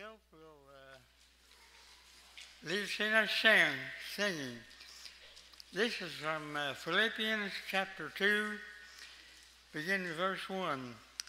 Hill will lead us in our singing. This is from Philippians chapter 2, beginning with verse 1.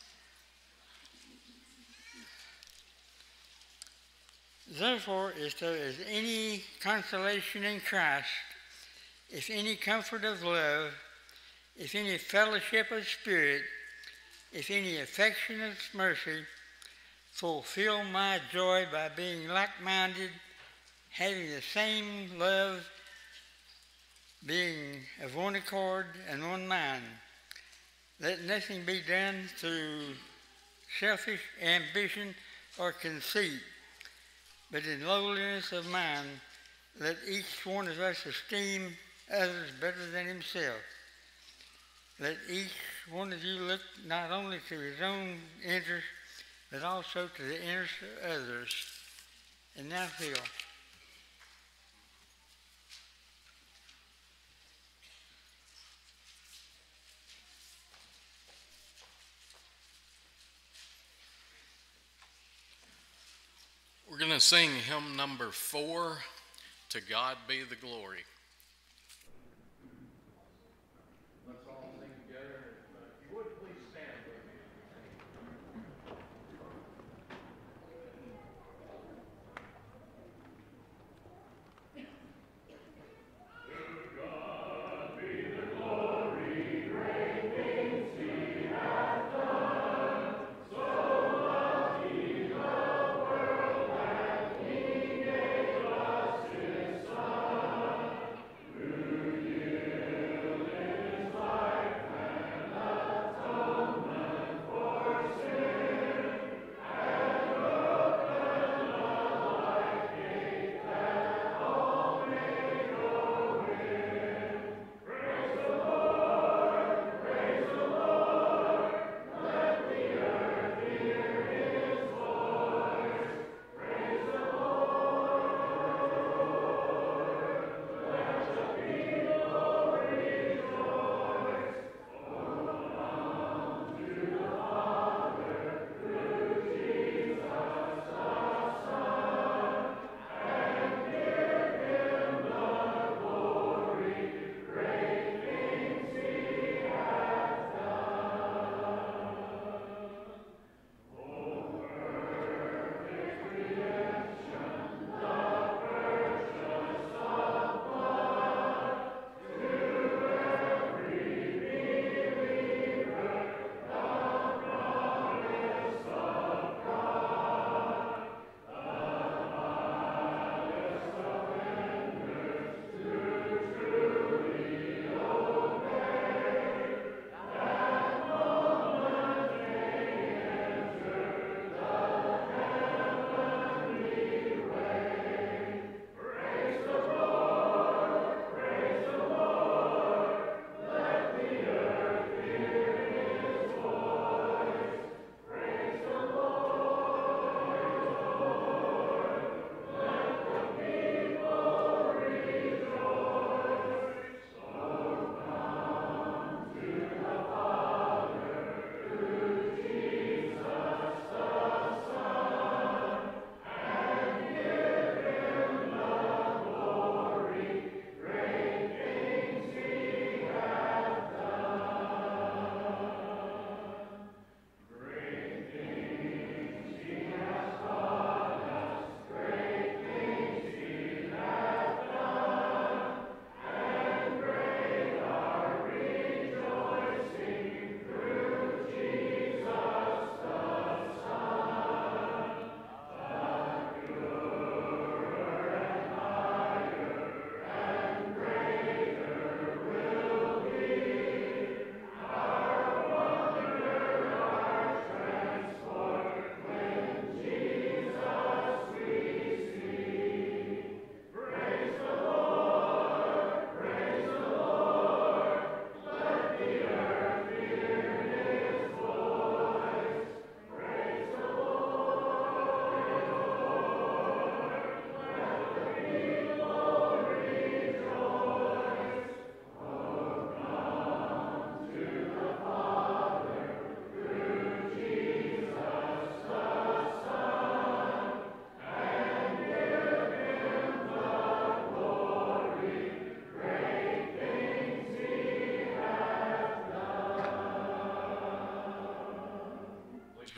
Therefore, if there is any consolation in Christ, if any comfort of love, if any fellowship of spirit, if any affection of mercy, fulfill my joy by being like-minded, having the same love, being of one accord and one mind. Let nothing be done through selfish ambition or conceit, but in lowliness of mind, let each one of us esteem others better than himself. Let each one of you look not only to his own interest, but also to the interest of others. And now, Phil. We're going to sing hymn number 4, To God Be the Glory. Let's all sing together. If you would, please stand with me.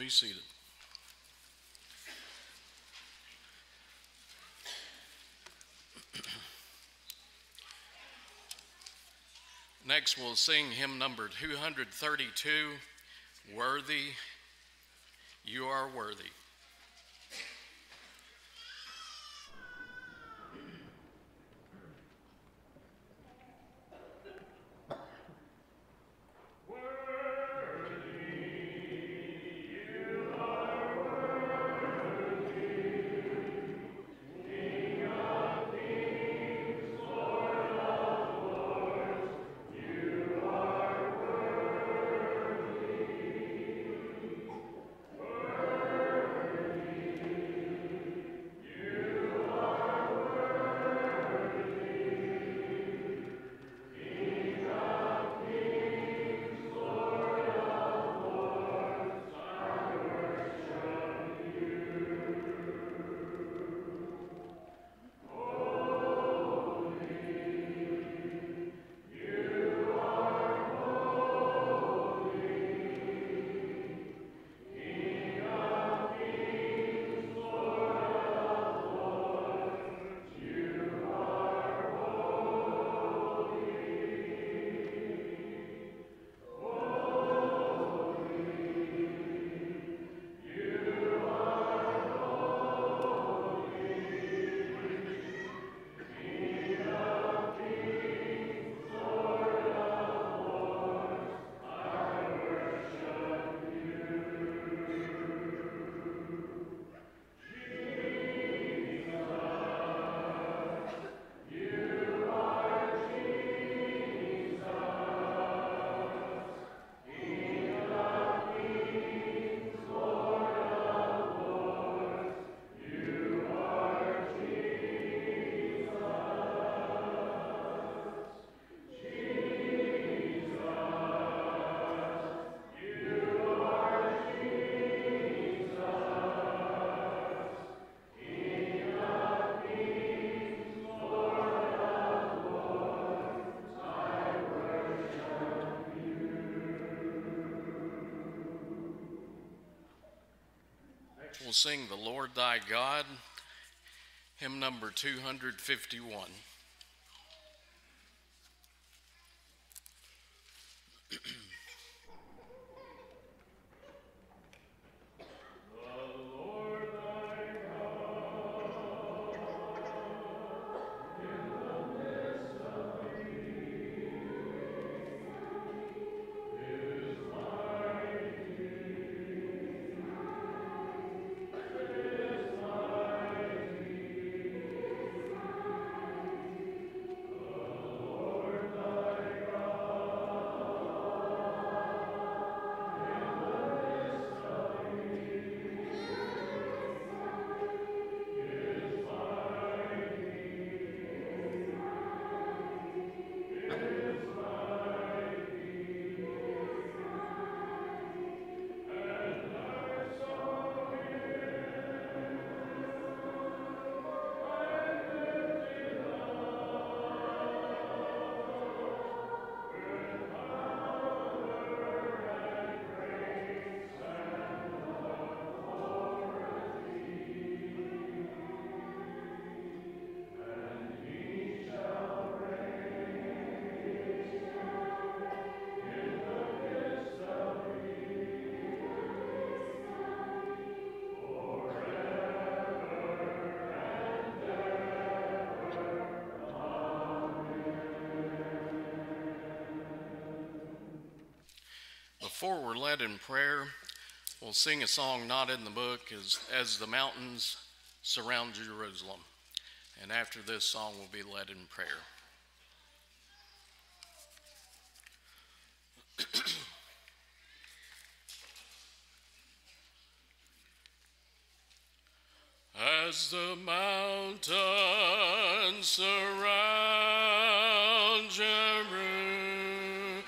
be seated. Next, we'll sing hymn number 232, Worthy, You Are Worthy. We'll sing The Lord Thy God, hymn number 251. Before we're led in prayer, we'll sing a song not in the book, As the Mountains Surround Jerusalem. And after this song, we'll be led in prayer. As the mountains surround Jerusalem,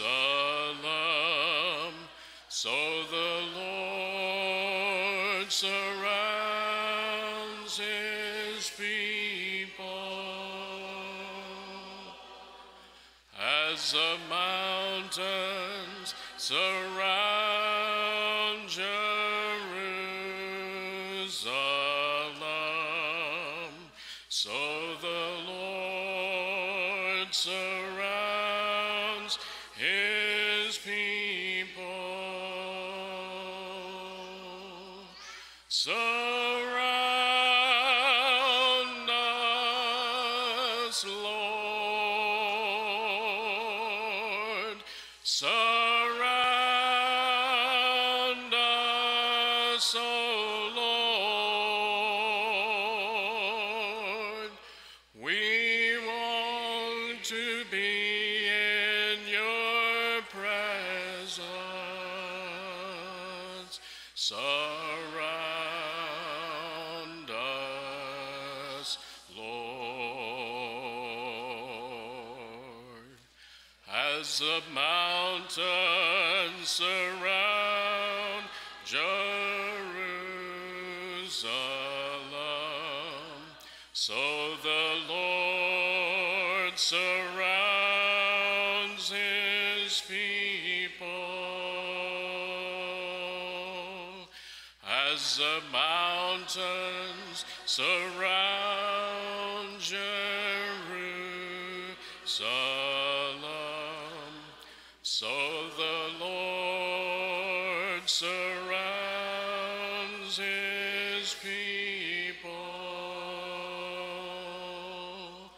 so the Lord surrounds his people. As the mountains surround Jerusalem, So the Lord surrounds his people. Surround us, Lord. Surround us, O Lord. We want to be in your presence. Surround us, Lord. As the mountains surround Jerusalem, so the Lord surrounds his people. As the mountains surround Jerusalem, so the Lord surrounds his people.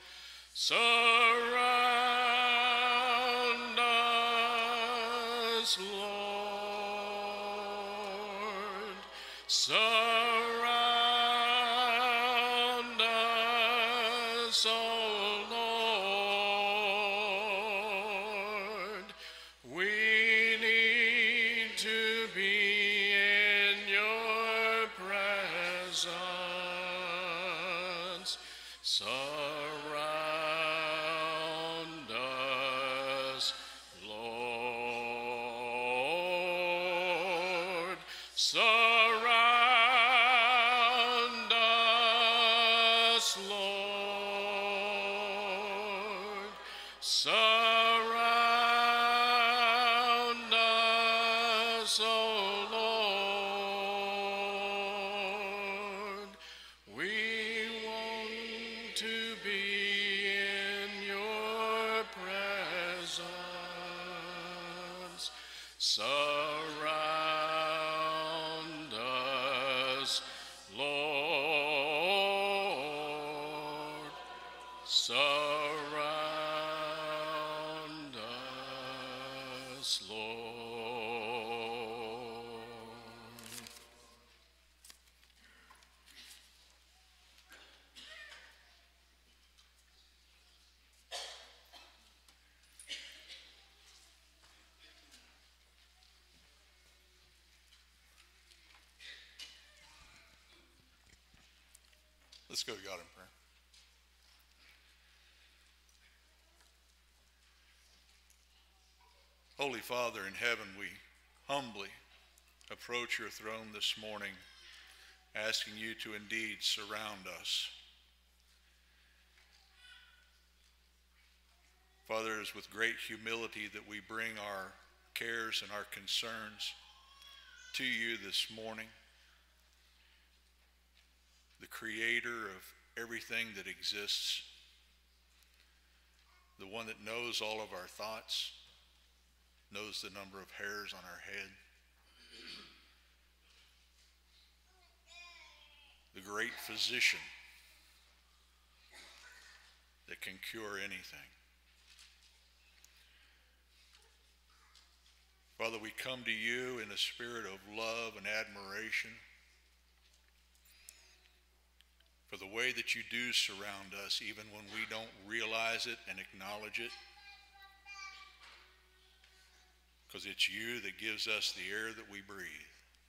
Surround us, Lord. Surround us, O Lord. We need to be in your presence. Surround us, Lord. Surround us, Lord. Surround us, O Lord. We want to be in your presence. Surround us, Lord. Surround us, Lord. Let's go to God in prayer. Holy Father in heaven, we humbly approach your throne this morning, asking you to indeed surround us. Father, it is with great humility that we bring our cares and our concerns to you this morning, the creator of everything that exists, the one that knows all of our thoughts, knows the number of hairs on our head, the great physician that can cure anything. Father, we come to you in a spirit of love and admiration for the way that you do surround us, even when we don't realize it and acknowledge it, because it's you that gives us the air that we breathe.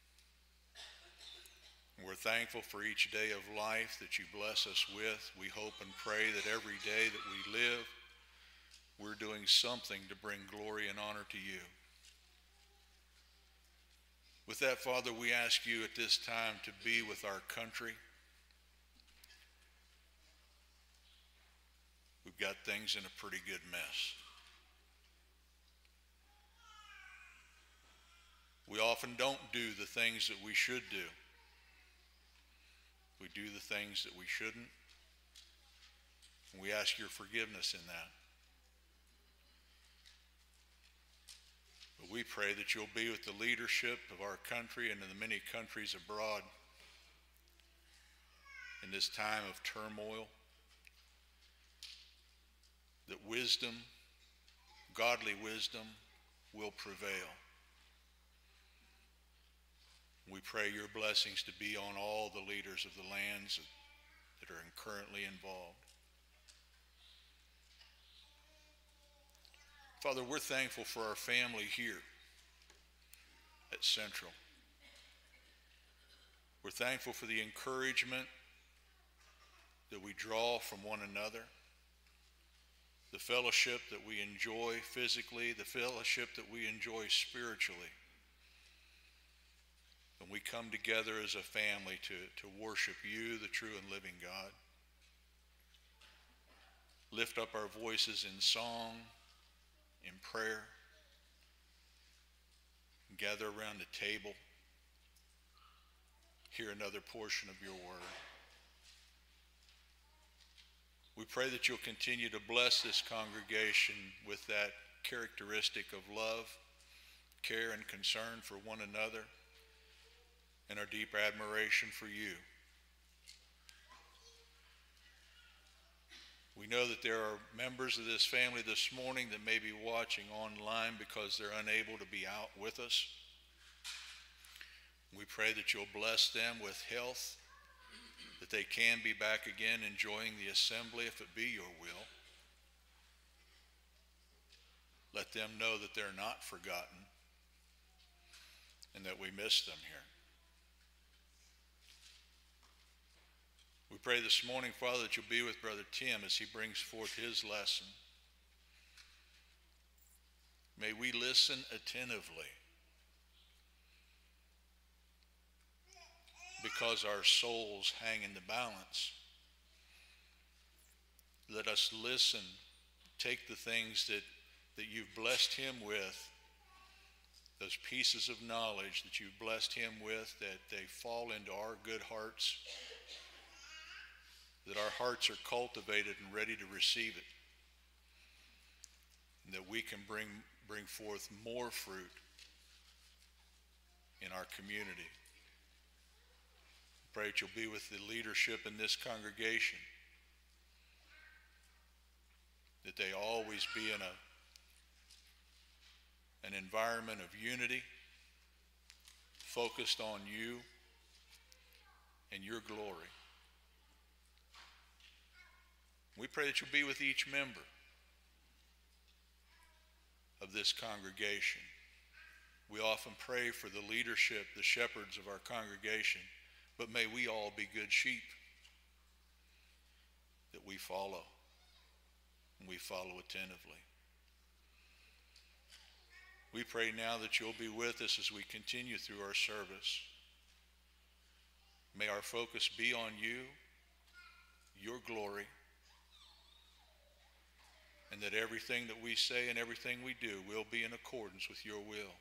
And we're thankful for each day of life that you bless us with. We hope and pray that every day that we live, we're doing something to bring glory and honor to you. With that, Father, we ask you at this time to be with our country. We've got things in a pretty good mess. We often don't do the things that we should do. do the things that we shouldn't. And we ask your forgiveness in that. But we pray that you'll be with the leadership of our country and in the many countries abroad in this time of turmoil, that wisdom, godly wisdom, will prevail. We pray your blessings to be on all the leaders of the lands that are currently involved. Father, we're thankful for our family here at Central. We're thankful for the encouragement that we draw from one another, the fellowship that we enjoy physically, the fellowship that we enjoy spiritually. And we come together as a family to worship you, the true and living God. Lift up our voices in song, in prayer, and gather around the table, hear another portion of your word. We pray that you'll continue to bless this congregation with that characteristic of love, care, and concern for one another, and our deep admiration for you. We know that there are members of this family this morning that may be watching online because they're unable to be out with us. We pray that you'll bless them with health, that they can be back again enjoying the assembly if it be your will. Let them know that they're not forgotten and that we miss them here. We pray this morning, Father, that you'll be with Brother Tim as he brings forth his lesson. May we listen attentively, because our souls hang in the balance. Let us listen, take the things that you've blessed him with, those pieces of knowledge that you've blessed him with, that they fall into our good hearts, that our hearts are cultivated and ready to receive it, and that we can bring forth more fruit in our community. Pray that you'll be with the leadership in this congregation, that they always be in an environment of unity, focused on you and your glory. We pray that you'll be with each member of this congregation. We often pray for the leadership, the shepherds of our congregation, but may we all be good sheep that we follow, and we follow attentively. We pray now that you'll be with us as we continue through our service. May our focus be on you, your glory, and that everything that we say and everything we do will be in accordance with your will.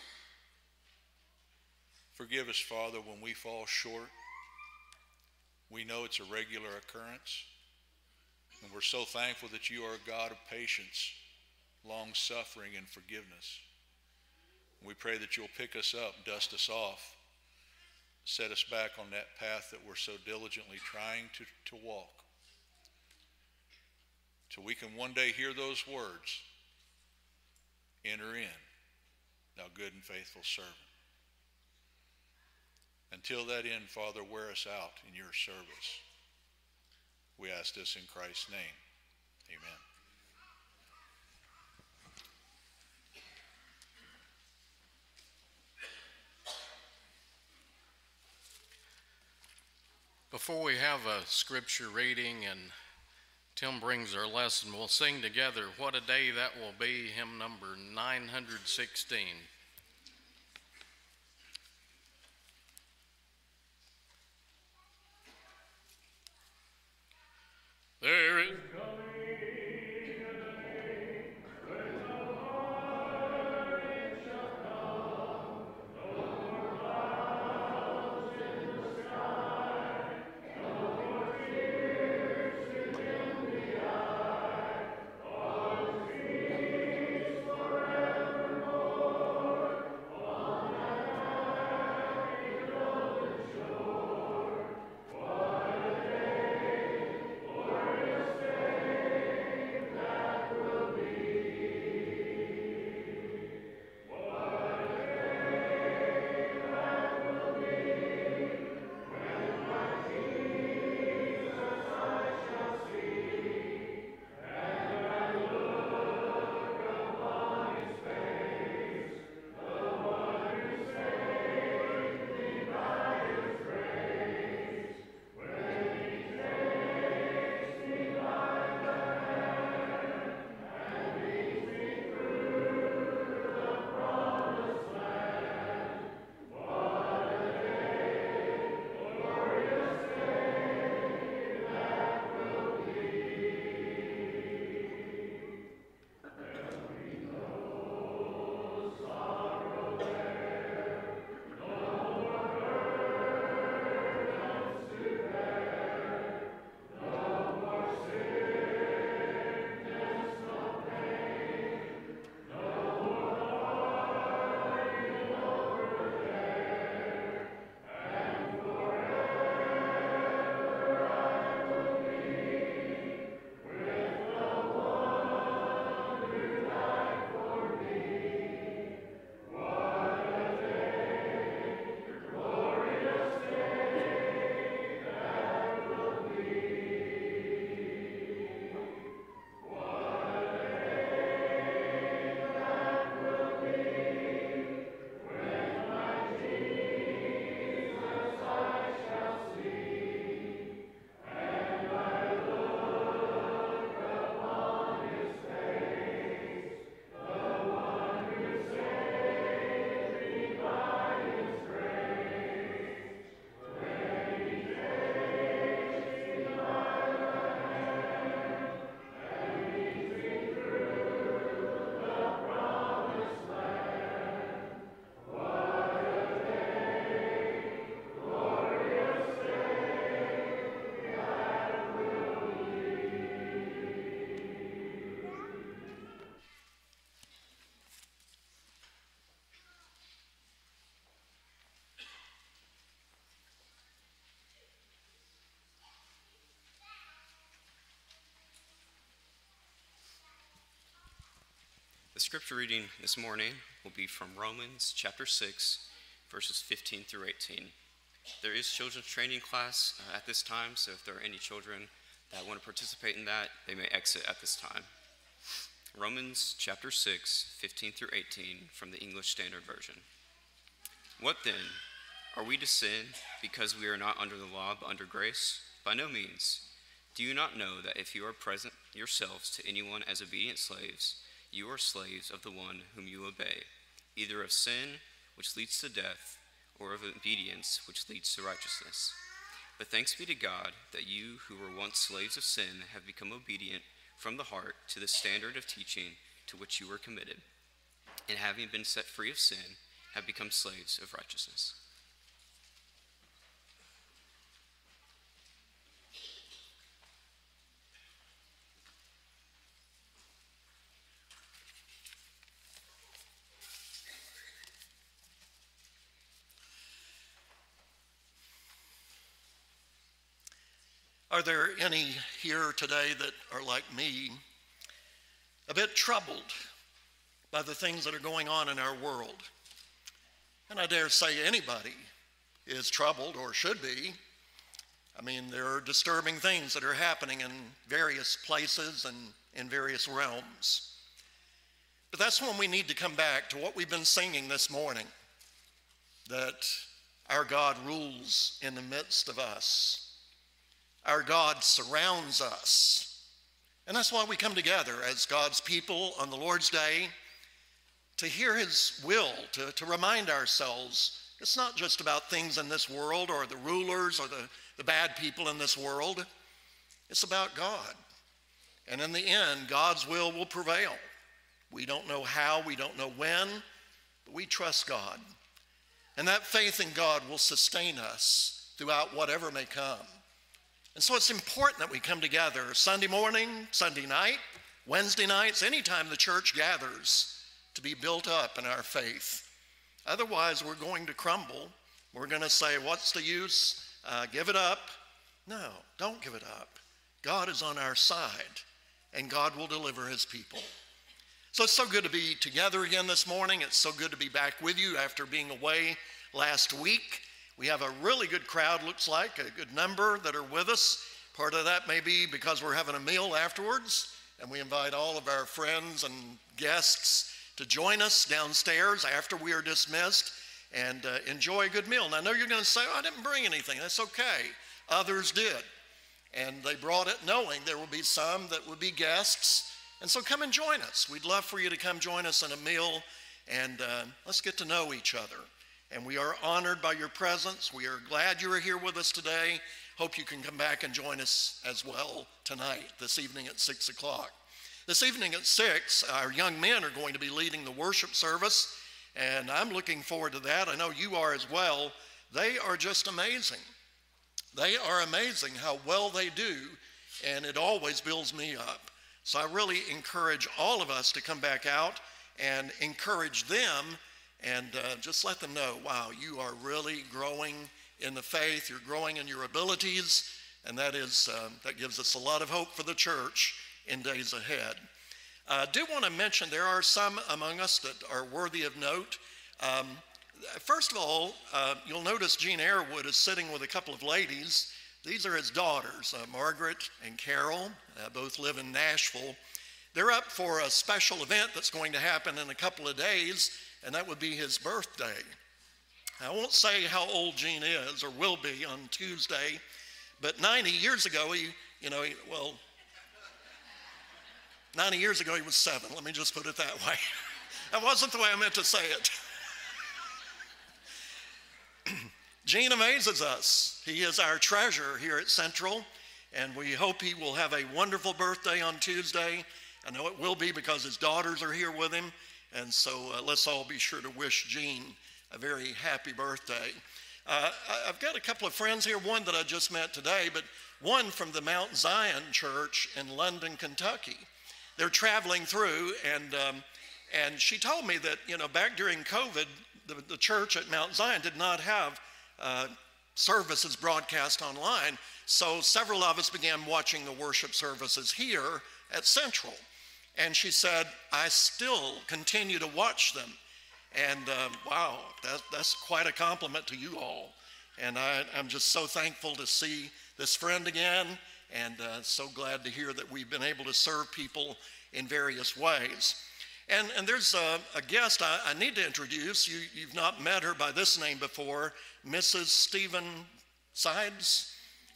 Forgive us, Father, when we fall short. We know it's a regular occurrence, and we're so thankful that you are a God of patience, long-suffering, and forgiveness. We pray that you'll pick us up, dust us off, set us back on that path that we're so diligently trying to walk, till we can one day hear those words, "Enter in, thou good and faithful servant." Until that end, Father, wear us out in your service. We ask this in Christ's name. Amen. Before we have a scripture reading and Tim brings our lesson, we'll sing together "What a Day That Will Be," hymn number 916. There is Come The scripture reading this morning will be from Romans chapter 6, verses 15 through 18. There is children's training class at this time, so if there are any children that want to participate in that, they may exit at this time. Romans chapter 6, 15 through 18 from the English Standard Version. What then? Are we to sin because we are not under the law but under grace? By no means. Do you not know that if you are present yourselves to anyone as obedient slaves, you are slaves of the one whom you obey, either of sin, which leads to death, or of obedience, which leads to righteousness? But thanks be to God that you who were once slaves of sin have become obedient from the heart to the standard of teaching to which you were committed, and having been set free of sin, have become slaves of righteousness. Are there any here today that are like me, a bit troubled by the things that are going on in our world? And I dare say anybody is troubled or should be. I mean, there are disturbing things that are happening in various places and in various realms. But that's when we need to come back to what we've been singing this morning, that our God rules in the midst of us. Our God surrounds us. And that's why we come together as God's people on the Lord's Day to hear his will, to remind ourselves it's not just about things in this world or the rulers or the bad people in this world. It's about God. And in the end, God's will prevail. We don't know how, we don't know when, but we trust God. And that faith in God will sustain us throughout whatever may come. And so it's important that we come together Sunday morning, Sunday night, Wednesday nights, anytime the church gathers to be built up in our faith. Otherwise, we're going to crumble. We're going to say, what's the use? Give it up. No, don't give it up. God is on our side, and God will deliver his people. So it's so good to be together again this morning. It's so good to be back with you after being away last week. We have a really good crowd, looks like, a good number that are with us. Part of that may be because we're having a meal afterwards, and we invite all of our friends and guests to join us downstairs after we are dismissed and enjoy a good meal. And I know you're going to say, oh, I didn't bring anything. That's okay. Others did. And they brought it knowing there will be some that would be guests. And so come and join us. We'd love for you to come join us in a meal, and let's get to know each other. And we are honored by your presence. We are glad you are here with us today. Hope you can come back and join us as well tonight, this evening at 6 o'clock. This evening at 6, our young men are going to be leading the worship service, and I'm looking forward to that. I know you are as well. They are just amazing. They are amazing how well they do, and it always builds me up. So I really encourage all of us to come back out and encourage them and just let them know, wow, you are really growing in the faith, you're growing in your abilities, and that gives us a lot of hope for the church in days ahead. I do want to mention there are some among us that are worthy of note. First of all, you'll notice Gene Airwood is sitting with a couple of ladies. These are his daughters, Margaret and Carol, both live in Nashville. They're up for a special event that's going to happen in a couple of days, and that would be his birthday. I won't say how old Gene is or will be on Tuesday, but 90 years ago, 90 years ago he was 7. Let me just put it that way. That wasn't the way I meant to say it. Gene amazes us. He is our treasure here at Central, and we hope he will have a wonderful birthday on Tuesday. I know it will be because his daughters are here with him, and so let's all be sure to wish Gene a very happy birthday. I've got a couple of friends here, one that I just met today, but one from the Mount Zion Church in London, Kentucky. They're traveling through, and she told me that, back during COVID, the church at Mount Zion did not have services broadcast online, so several of us began watching the worship services here at Central. And she said, I still continue to watch them. And wow, that's quite a compliment to you all. And I'm just so thankful to see this friend again, and so glad to hear that we've been able to serve people in various ways. And there's a guest I need to introduce. You've not met her by this name before, Mrs. Stephen Sides.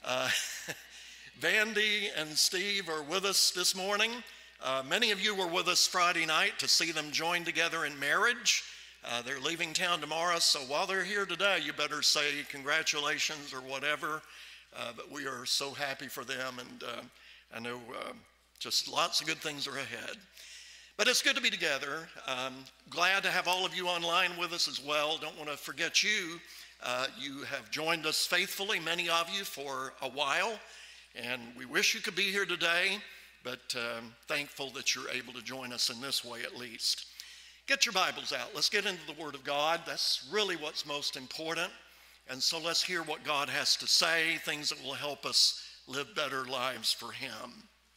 Vandy and Steve are with us this morning. Many of you were with us Friday night to see them join together in marriage. They're leaving town tomorrow, so while they're here today, you better say congratulations or whatever. But we are so happy for them, and I know just lots of good things are ahead. But it's good to be together. Glad to have all of you online with us as well. Don't want to forget you. You have joined us faithfully, many of you, for a while, and we wish you could be here today, but thankful that you're able to join us in this way at least. Get your Bibles out. Let's get into the Word of God. That's really what's most important. And so let's hear what God has to say, things that will help us live better lives for Him.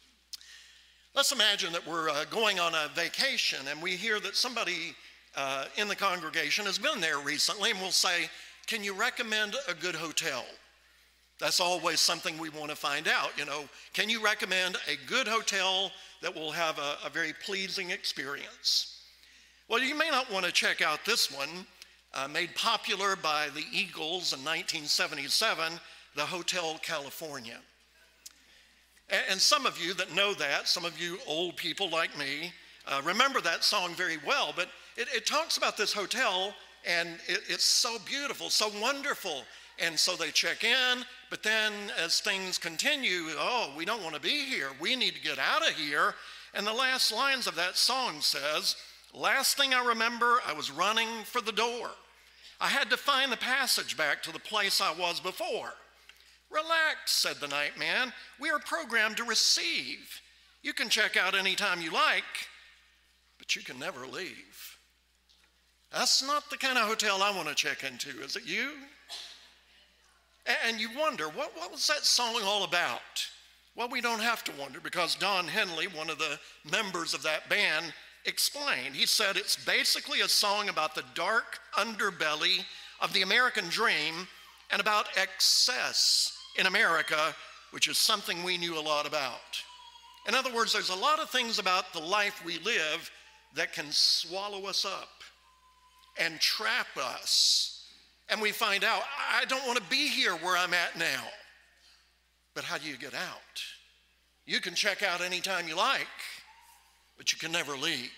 Let's imagine that we're going on a vacation and we hear that somebody in the congregation has been there recently, and we'll say, can you recommend a good hotel? That's always something we want to find out. You know, can you recommend a good hotel that will have a very pleasing experience? Well, you may not want to check out this one, made popular by the Eagles in 1977, the Hotel California. And some of you that know that, some of you old people like me, remember that song very well, but it talks about this hotel, and it's so beautiful, so wonderful. And so they check in, but then as things continue, oh, we don't want to be here. We need to get out of here. And the last lines of that song says, last thing I remember, I was running for the door. I had to find the passage back to the place I was before. Relax, said the night man. We are programmed to receive. You can check out anytime you like, but you can never leave. That's not the kind of hotel I want to check into, is it you? And you wonder, what was that song all about? Well, we don't have to wonder, because Don Henley, one of the members of that band, explained. He said it's basically a song about the dark underbelly of the American dream and about excess in America, which is something we knew a lot about. In other words, there's a lot of things about the life we live that can swallow us up and trap us. And we find out, I don't want to be here where I'm at now. But how do you get out? You can check out anytime you like, but you can never leave.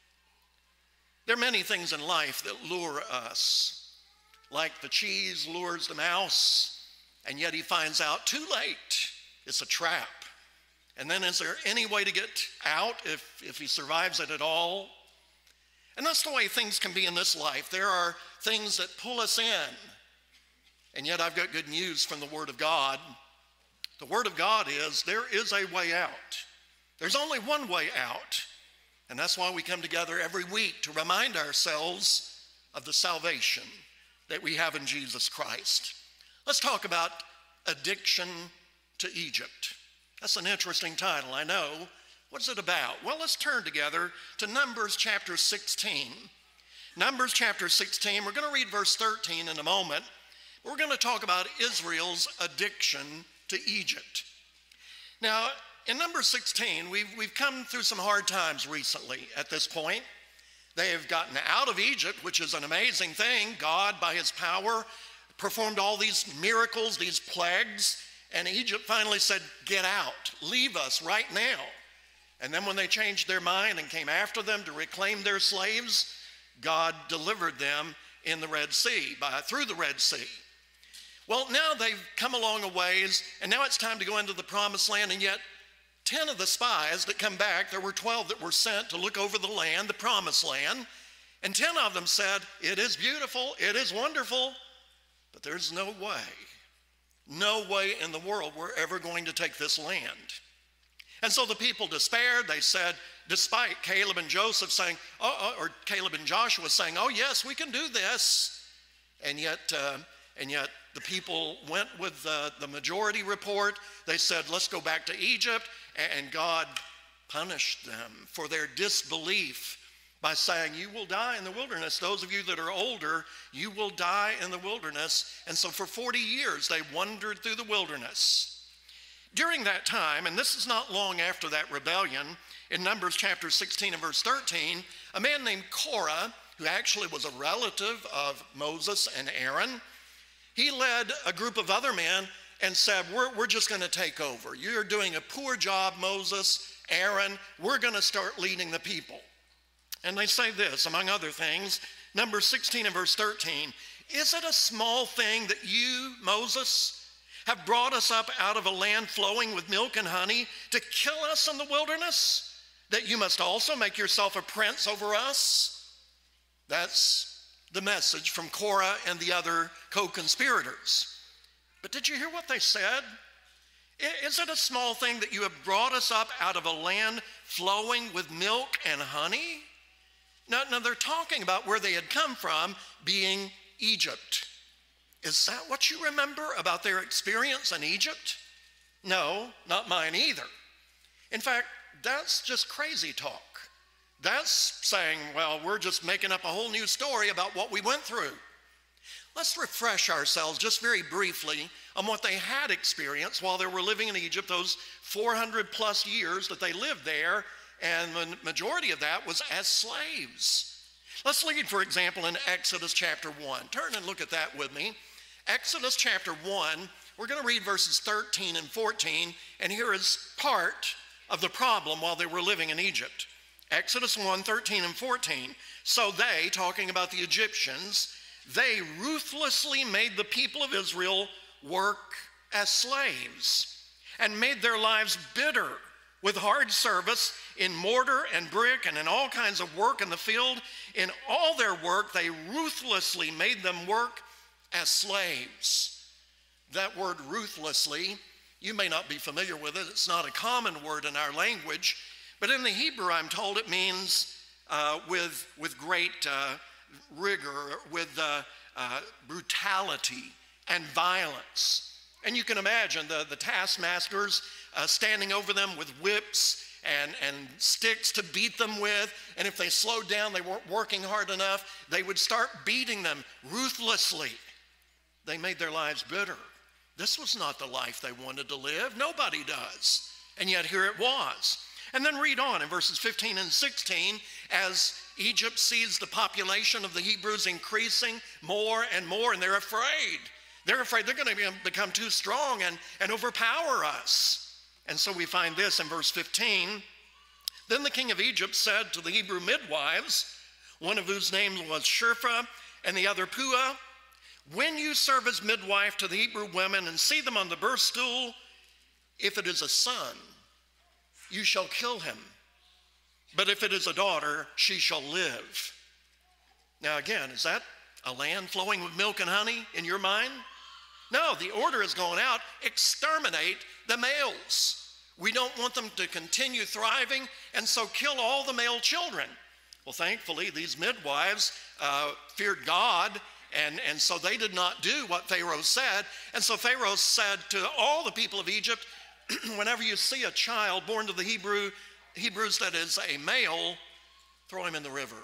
There are many things in life that lure us, like the cheese lures the mouse, and yet he finds out too late it's a trap. And then is there any way to get out if he survives it at all? And that's the way things can be in this life. There are things that pull us in. And yet I've got good news from the Word of God. The Word of God is there is a way out. There's only one way out. And that's why we come together every week to remind ourselves of the salvation that we have in Jesus Christ. Let's talk about addiction to Egypt. That's an interesting title, I know. What's it about? Well, let's turn together to Numbers chapter 16. Numbers chapter 16, we're going to read verse 13 in a moment. We're going to talk about Israel's addiction to Egypt. Now, in Numbers 16, we've come through some hard times recently at this point. They have gotten out of Egypt, which is an amazing thing. God, by his power, performed all these miracles, these plagues, and Egypt finally said, get out, leave us right now. And then when they changed their mind and came after them to reclaim their slaves, God delivered them in the Red Sea, through the Red Sea. Well, now they've come along a ways, and now it's time to go into the Promised Land, and yet 10 of the spies that come back, there were 12 that were sent to look over the land, the Promised Land, and 10 of them said, it is beautiful, it is wonderful, but there's no way in the world we're ever going to take this land. And so the people despaired. They said, despite Caleb and Joseph saying, or Caleb and Joshua saying, oh yes, we can do this. And yet the people went with the majority report. They said, let's go back to Egypt. And God punished them for their disbelief by saying, you will die in the wilderness. Those of you that are older, you will die in the wilderness. And so for 40 years, they wandered through the wilderness. During that time, and this is not long after that rebellion, in Numbers chapter 16 and verse 13, a man named Korah, who actually was a relative of Moses and Aaron, he led a group of other men and said, we're just going to take over. You're doing a poor job, Moses, Aaron. We're going to start leading the people. And they say this, among other things, Numbers 16 and verse 13, is it a small thing that you, Moses, have brought us up out of a land flowing with milk and honey to kill us in the wilderness, that you must also make yourself a prince over us? That's the message from Korah and the other co-conspirators. But did you hear what they said? Is it a small thing that you have brought us up out of a land flowing with milk and honey? Now they're talking about where they had come from, being Egypt. Is that what you remember about their experience in Egypt? No, not mine either. In fact, that's just crazy talk. That's saying, well, we're just making up a whole new story about what we went through. Let's refresh ourselves just very briefly on what they had experienced while they were living in Egypt, those 400 plus years that they lived there, and the majority of that was as slaves. Let's look, for example, in Exodus chapter 1. Turn and look at that with me. Exodus chapter 1, we're going to read verses 13 and 14, and here is part of the problem while they were living in Egypt. Exodus 1, 13 and 14. So they, talking about the Egyptians, they ruthlessly made the people of Israel work as slaves and made their lives bitter with hard service in mortar and brick and in all kinds of work in the field. In all their work, they ruthlessly made them work as slaves. That word ruthlessly, you may not be familiar with it. It's not a common word in our language, but in the Hebrew, I'm told it means with great rigor, with brutality and violence. And you can imagine the taskmasters standing over them with whips and sticks to beat them with. And if they slowed down, they weren't working hard enough, they would start beating them ruthlessly. They made their lives bitter. This was not the life they wanted to live. Nobody does. And yet here it was. And then read on in verses 15 and 16, as Egypt sees the population of the Hebrews increasing more and more, and they're afraid. They're afraid they're going to become too strong and overpower us. And so we find this in verse 15. Then the king of Egypt said to the Hebrew midwives, one of whose names was Shiphrah and the other Puah, when you serve as midwife to the Hebrew women and see them on the birth stool, if it is a son, you shall kill him. But if it is a daughter, she shall live. Now again, is that a land flowing with milk and honey in your mind? No, the order is going out, exterminate the males. We don't want them to continue thriving, and so kill all the male children. Well, thankfully, these midwives feared God, and so they did not do what Pharaoh said. And so Pharaoh said to all the people of Egypt, whenever you see a child born to the Hebrews that is a male, throw him in the river.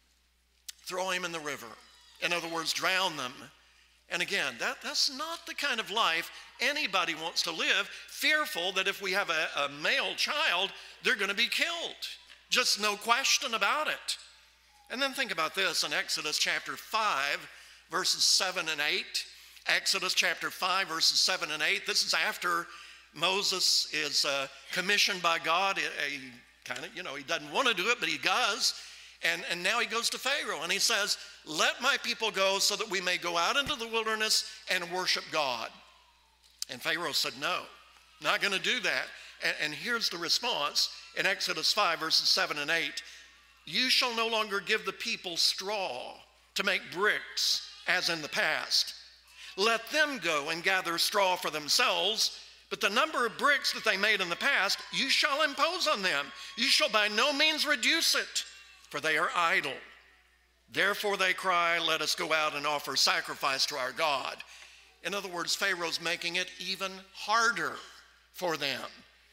Throw him in the river. In other words, drown them. And again, that's not the kind of life anybody wants to live, fearful that if we have a male child, they're going to be killed. Just no question about it. And then think about this in Exodus chapter 5, verses 7 and 8. Exodus chapter 5, verses 7 and 8. This is after Moses is commissioned by God. He kind of, he doesn't want to do it, but he does. And now he goes to Pharaoh and he says, let my people go so that we may go out into the wilderness and worship God. And Pharaoh said, no, not going to do that. And here's the response in Exodus 5, verses 7 and 8. You shall no longer give the people straw to make bricks as in the past. Let them go and gather straw for themselves, but the number of bricks that they made in the past, you shall impose on them. You shall by no means reduce it, for they are idle. Therefore they cry, let us go out and offer sacrifice to our God. In other words, Pharaoh's making it even harder for them.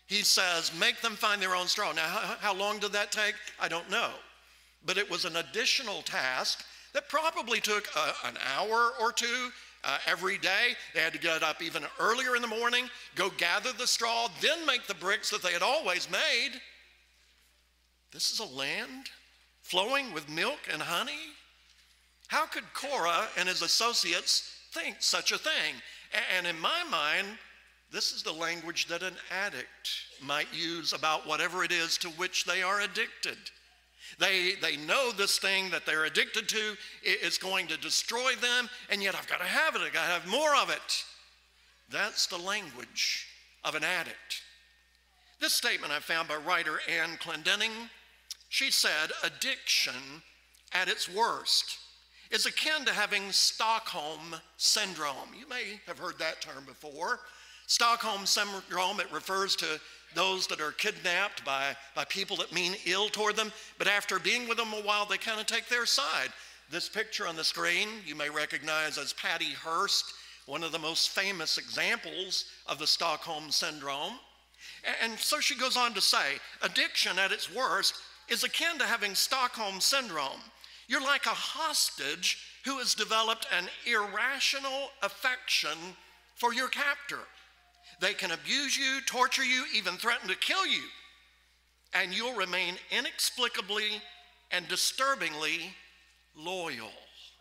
He says, make them find their own straw. Now, how long did that take? I don't know. But it was an additional task that probably took an hour or two every day. They had to get up even earlier in the morning, go gather the straw, then make the bricks that they had always made. This is a land flowing with milk and honey? How could Korah and his associates think such a thing? And in my mind, this is the language that an addict might use about whatever it is to which they are addicted. They know this thing that they're addicted to is going to destroy them, and yet I've got to have it. I've got to have more of it. That's the language of an addict. This statement I found by writer Anne Clendenning. She said, addiction at its worst is akin to having Stockholm Syndrome. You may have heard that term before. Stockholm Syndrome, it refers to those that are kidnapped by people that mean ill toward them, but after being with them a while, they kind of take their side. This picture on the screen, you may recognize as Patty Hearst, one of the most famous examples of the Stockholm Syndrome. And so she goes on to say, addiction at its worst is akin to having Stockholm Syndrome. You're like a hostage who has developed an irrational affection for your captor. They can abuse you, torture you, even threaten to kill you, and you'll remain inexplicably and disturbingly loyal.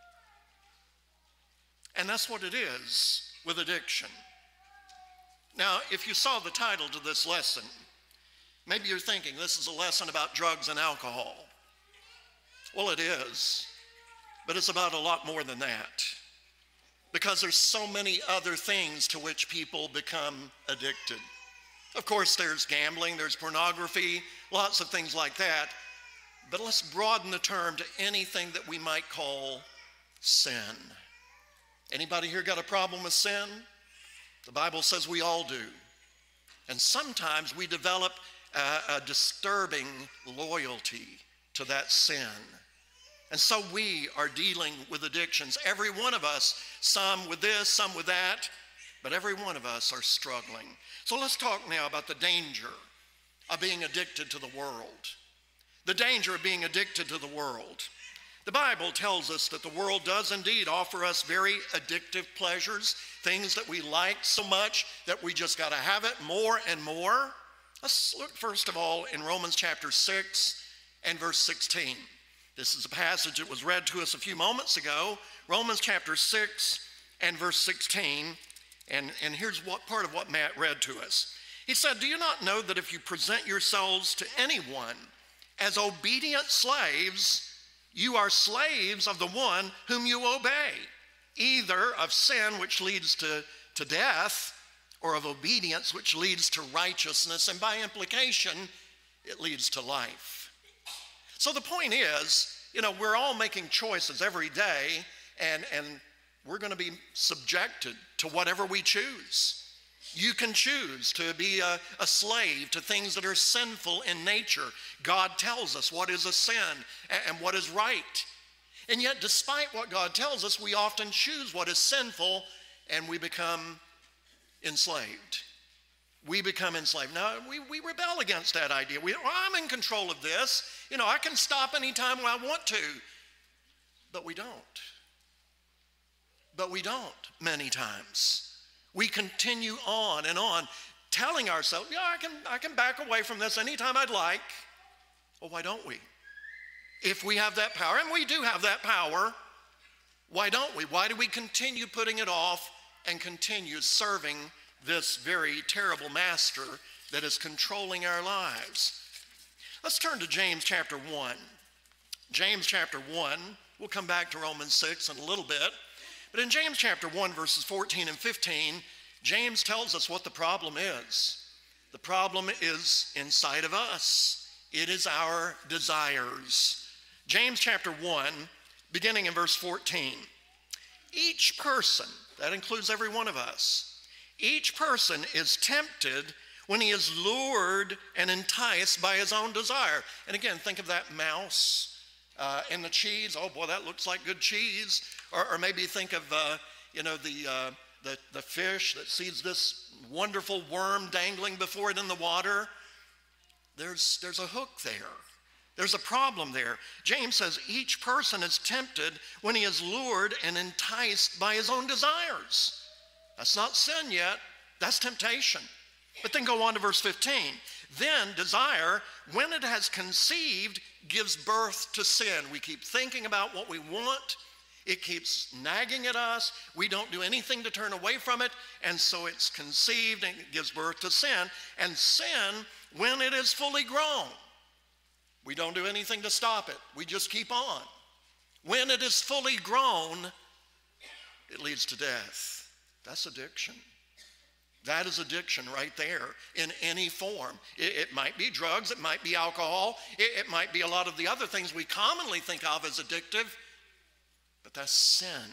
And that's what it is with addiction. Now, if you saw the title to this lesson, maybe you're thinking this is a lesson about drugs and alcohol. Well, it is, but it's about a lot more than that. Because there's so many other things to which people become addicted. Of course, there's gambling, there's pornography, lots of things like that. But let's broaden the term to anything that we might call sin. Anybody here got a problem with sin? The Bible says we all do. And sometimes we develop a disturbing loyalty to that sin. And so we are dealing with addictions. Every one of us, some with this, some with that, but every one of us are struggling. So let's talk now about the danger of being addicted to the world. The danger of being addicted to the world. The Bible tells us that the world does indeed offer us very addictive pleasures, things that we like so much that we just got to have it more and more. Let's look first of all in Romans chapter 6 and verse 16. This is a passage that was read to us a few moments ago, Romans chapter 6 and verse 16. And here's what part of what Matt read to us. He said, do you not know that if you present yourselves to anyone as obedient slaves, you are slaves of the one whom you obey, either of sin, which leads to death, or of obedience, which leads to righteousness, and by implication, it leads to life. So the point is, we're all making choices every day, and we're going to be subjected to whatever we choose. You can choose to be a slave to things that are sinful in nature. God tells us what is a sin and what is right. And yet, despite what God tells us, we often choose what is sinful, and we become enslaved. We become enslaved. Now, we rebel against that idea. I'm in control of this. I can stop anytime I want to. But we don't. But we don't many times. We continue on and on, telling ourselves, I can back away from this anytime I'd like. Well, why don't we? If we have that power, and we do have that power, why don't we? Why do we continue putting it off and continue serving this very terrible master that is controlling our lives? Let's turn to James chapter 1. James chapter 1, we'll come back to Romans 6 in a little bit. But in James chapter 1, verses 14 and 15, James tells us what the problem is. The problem is inside of us. It is our desires. James chapter 1, beginning in verse 14. Each person, that includes every one of us, each person is tempted when he is lured and enticed by his own desire. And again, think of that mouse and the cheese. Oh boy, that looks like good cheese. Or maybe think of the the fish that sees this wonderful worm dangling before it in the water, there's a hook there. There's a problem there. James says each person is tempted when he is lured and enticed by his own desires. That's not sin yet. That's temptation. But then go on to verse 15. Then desire, when it has conceived, gives birth to sin. We keep thinking about what we want. It keeps nagging at us. We don't do anything to turn away from it. And so it's conceived and it gives birth to sin. And sin, when it is fully grown, we don't do anything to stop it. We just keep on. When it is fully grown, it leads to death. That's addiction. That is addiction right there in any form. It might be drugs, it might be alcohol, it might be a lot of the other things we commonly think of as addictive, but that's sin.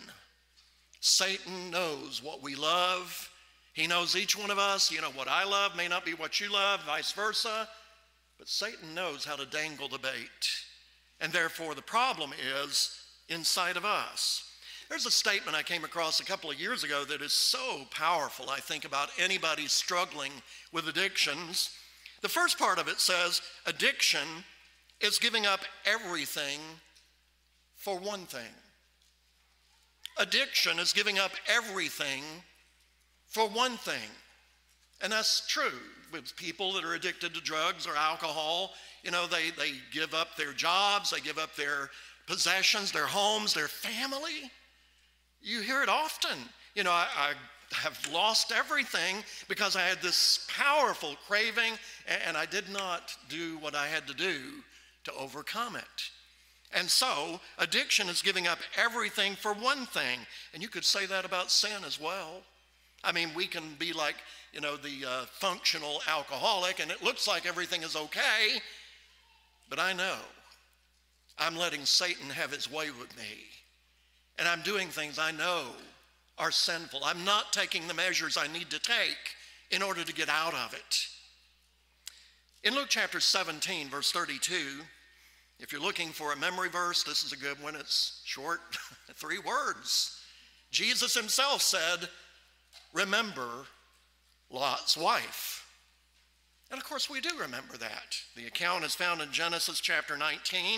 Satan knows what we love. He knows each one of us. You know, what I love may not be what you love, vice versa, but Satan knows how to dangle the bait. And therefore the problem is inside of us. There's a statement I came across a couple of years ago that is so powerful, I think, about anybody struggling with addictions. The first part of it says, addiction is giving up everything for one thing. Addiction is giving up everything for one thing. And that's true with people that are addicted to drugs or alcohol. You know, they give up their jobs, they give up their possessions, their homes, their family. You hear it often. You know, I have lost everything because I had this powerful craving and I did not do what I had to do to overcome it. And so addiction is giving up everything for one thing. And you could say that about sin as well. I mean, we can be like, you know, the functional alcoholic and it looks like everything is okay, but I know I'm letting Satan have his way with me. And I'm doing things I know are sinful. I'm not taking the measures I need to take in order to get out of it. In Luke chapter 17, verse 32, if you're looking for a memory verse, this is a good one. It's short, 3 words. Jesus himself said, remember Lot's wife. And of course we do remember that. The account is found in Genesis chapter 19.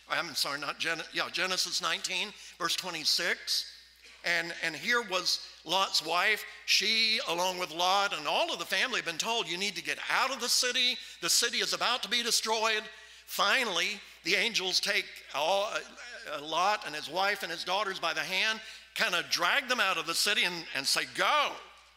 Genesis 19, verse 26. And here was Lot's wife. She, along with Lot and all of the family, have been told, you need to get out of the city. The city is about to be destroyed. Finally, the angels take Lot and his wife and his daughters by the hand, kind of drag them out of the city and say, go.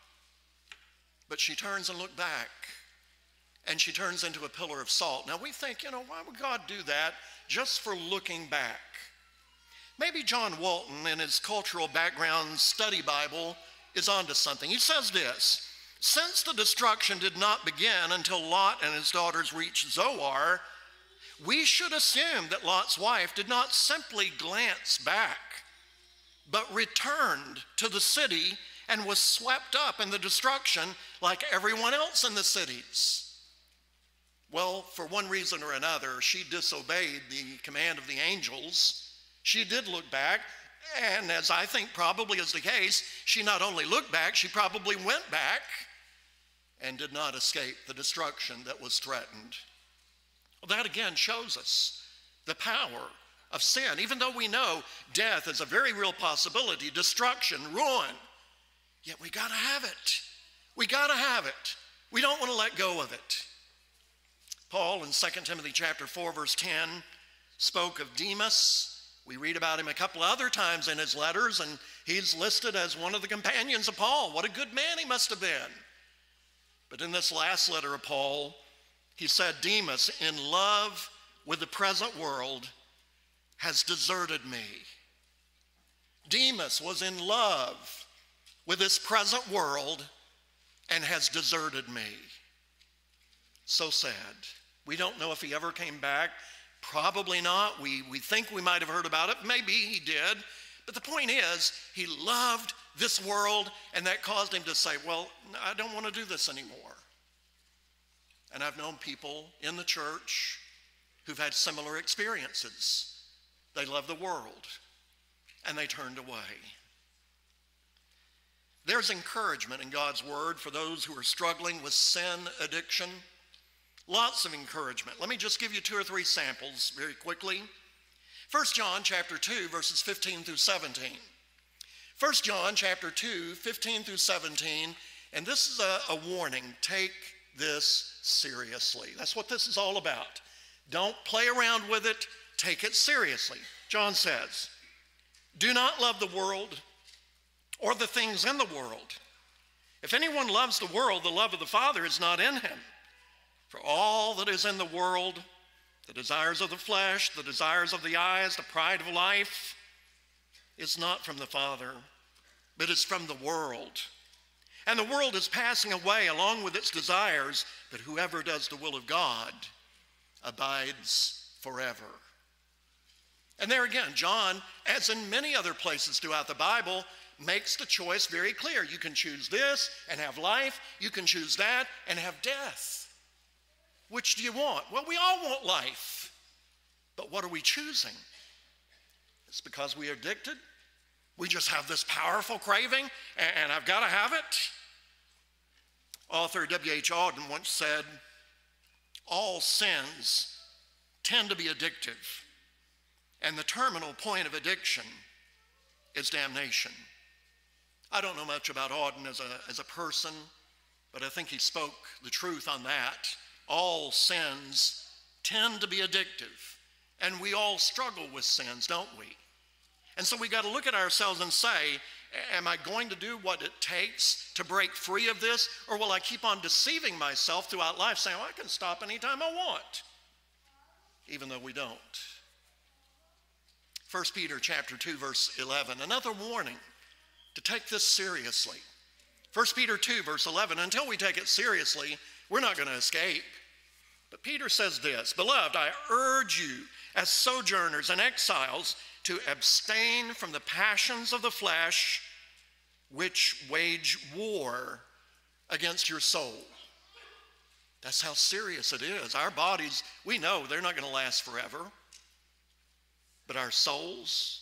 But she turns and looks back. And she turns into a pillar of salt. Now we think, you know, why would God do that? Just for looking back. Maybe John Walton, in his Cultural Background Study Bible, is onto something. He says this, since the destruction did not begin until Lot and his daughters reached Zoar, we should assume that Lot's wife did not simply glance back, but returned to the city and was swept up in the destruction like everyone else in the cities. Well, for one reason or another, she disobeyed the command of the angels. She did look back, and as I think probably is the case, she not only looked back, she probably went back and did not escape the destruction that was threatened. Well, that again shows us the power of sin. Even though we know death is a very real possibility, destruction, ruin, yet we got to have it. We got to have it. We don't want to let go of it. Paul in 2 Timothy chapter 4, verse 10, spoke of Demas. We read about him a couple other times in his letters, and he's listed as one of the companions of Paul. What a good man he must have been. But in this last letter of Paul, he said, Demas, in love with the present world, has deserted me. Demas was in love with this present world and has deserted me. So sad. We don't know if he ever came back. Probably not. We think we might have heard about it. Maybe he did. But the point is, he loved this world, and that caused him to say, well, I don't want to do this anymore. And I've known people in the church who've had similar experiences. They love the world, and they turned away. There's encouragement in God's word for those who are struggling with sin addiction. Lots of encouragement. Let me just give you 2 or 3 samples very quickly. 1 John chapter 2, verses 15 through 17. 1 John chapter 2, 15 through 17, and this is a warning. Take this seriously. That's what this is all about. Don't play around with it. Take it seriously. John says, "Do not love the world or the things in the world. If anyone loves the world, the love of the Father is not in him. For all that is in the world, the desires of the flesh, the desires of the eyes, the pride of life, is not from the Father, but is from the world. And the world is passing away along with its desires, but whoever does the will of God abides forever." And there again, John, as in many other places throughout the Bible, makes the choice very clear. You can choose this and have life. You can choose that and have death. Which do you want? Well, we all want life. But what are we choosing? It's because we are addicted. We just have this powerful craving, and I've got to have it. Author W.H. Auden once said, "All sins tend to be addictive, and the terminal point of addiction is damnation." I don't know much about Auden as a person, but I think he spoke the truth on that. All sins tend to be addictive, and we all struggle with sins, don't we? And so we got to look at ourselves and say, am I going to do what it takes to break free of this, or will I keep on deceiving myself throughout life saying, I can stop anytime I want, even though we don't? 1 Peter chapter 2, verse 11, another warning to take this seriously. 1 Peter 2, verse 11, until we take it seriously, we're not going to escape. But Peter says this, "Beloved, I urge you as sojourners and exiles to abstain from the passions of the flesh which wage war against your soul." That's how serious it is. Our bodies, we know they're not going to last forever. But our souls,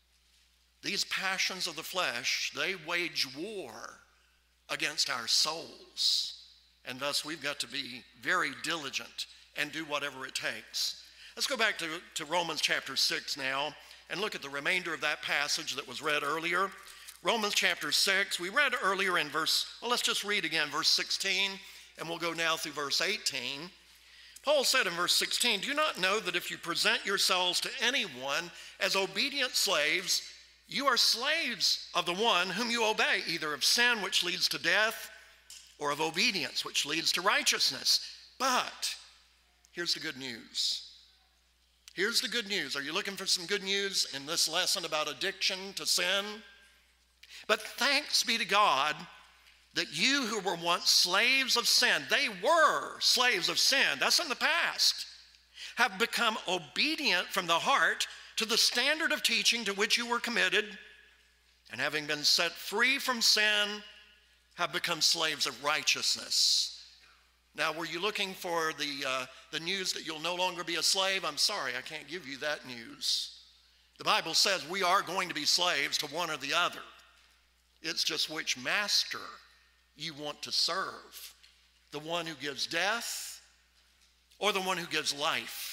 these passions of the flesh, they wage war against our souls. And thus we've got to be very diligent and do whatever it takes. Let's go back to Romans chapter 6 now and look at the remainder of that passage that was read earlier. Romans chapter 6, we read earlier in let's just read again verse 16, and we'll go now through verse 18. Paul said in verse 16, "Do you not know that if you present yourselves to anyone as obedient slaves, you are slaves of the one whom you obey, either of sin, which leads to death, or of obedience, which leads to righteousness?" But here's the good news. Here's the good news. Are you looking for some good news in this lesson about addiction to sin? But thanks be to God that you who were once slaves of sin, they were slaves of sin, that's in the past, have become obedient from the heart to the standard of teaching to which you were committed, and having been set free from sin, have become slaves of righteousness. Now, were you looking for the news that you'll no longer be a slave? I'm sorry, I can't give you that news. The Bible says we are going to be slaves to one or the other. It's just which master you want to serve, the one who gives death or the one who gives life.